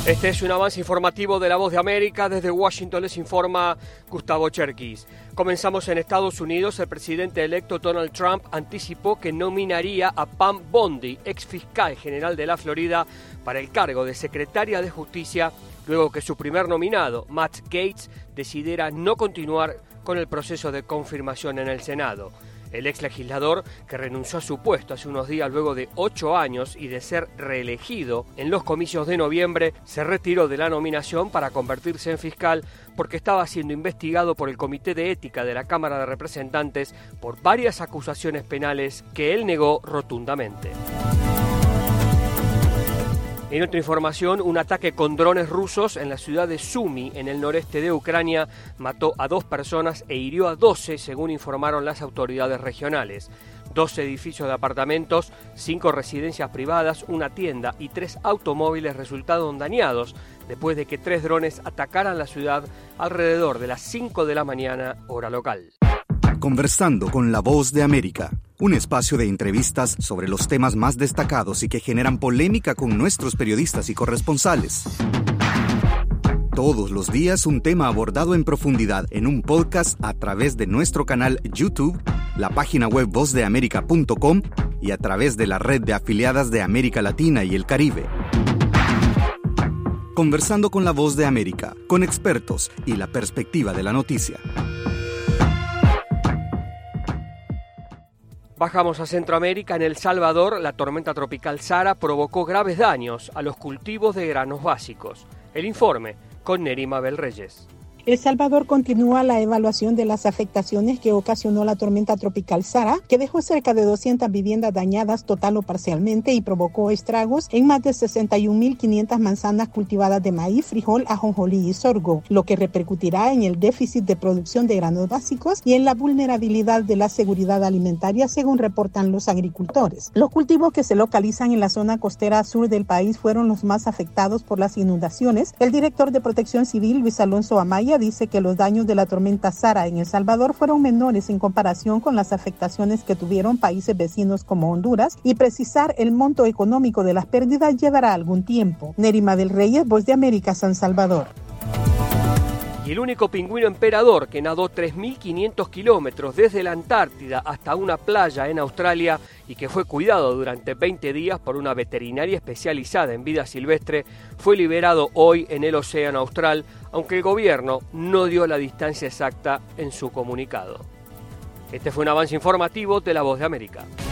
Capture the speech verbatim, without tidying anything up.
Este es un avance informativo de La Voz de América. Desde Washington les informa Gustavo Cherkis. Comenzamos en Estados Unidos. El presidente electo Donald Trump anticipó que nominaría a Pam Bondi, ex fiscal general de la Florida, para el cargo de secretaria de Justicia, luego que su primer nominado, Matt Gaetz, decidiera no continuar con el proceso de confirmación en el Senado. El ex legislador, que renunció a su puesto hace unos días luego de ocho años y de ser reelegido en los comicios de noviembre, se retiró de la nominación para convertirse en fiscal porque estaba siendo investigado por el Comité de Ética de la Cámara de Representantes por varias acusaciones penales que él negó rotundamente. En otra información, un ataque con drones rusos en la ciudad de Sumy, en el noreste de Ucrania, mató a dos personas e hirió a doce, según informaron las autoridades regionales. Dos edificios de apartamentos, cinco residencias privadas, una tienda y tres automóviles resultaron dañados después de que tres drones atacaran la ciudad alrededor de las cinco de la mañana, hora local. Conversando con La Voz de América, un espacio de entrevistas sobre los temas más destacados y que generan polémica con nuestros periodistas y corresponsales. Todos los días un tema abordado en profundidad en un podcast a través de nuestro canal YouTube, la página web voz de américa punto com y a través de la red de afiliadas de América Latina y el Caribe. Conversando con La Voz de América, con expertos y la perspectiva de la noticia. Bajamos a Centroamérica. En El Salvador, la tormenta tropical Sara provocó graves daños a los cultivos de granos básicos. El informe con Neri Mabel Reyes. El Salvador continúa la evaluación de las afectaciones que ocasionó la tormenta tropical Sara, que dejó cerca de doscientas viviendas dañadas total o parcialmente y provocó estragos en más de sesenta y una mil quinientas manzanas cultivadas de maíz, frijol, ajonjolí y sorgo, lo que repercutirá en el déficit de producción de granos básicos y en la vulnerabilidad de la seguridad alimentaria, según reportan los agricultores. Los cultivos que se localizan en la zona costera sur del país fueron los más afectados por las inundaciones. El director de Protección Civil, Luis Alonso Amaya, dice que los daños de la tormenta Sara en El Salvador fueron menores en comparación con las afectaciones que tuvieron países vecinos como Honduras, y precisar el monto económico de las pérdidas llevará algún tiempo. Neri Mabel Reyes, Voz de América, San Salvador. Y el único pingüino emperador que nadó tres mil quinientos kilómetros desde la Antártida hasta una playa en Australia y que fue cuidado durante veinte días por una veterinaria especializada en vida silvestre, fue liberado hoy en el Océano Austral, aunque el gobierno no dio la distancia exacta en su comunicado. Este fue un avance informativo de La Voz de América.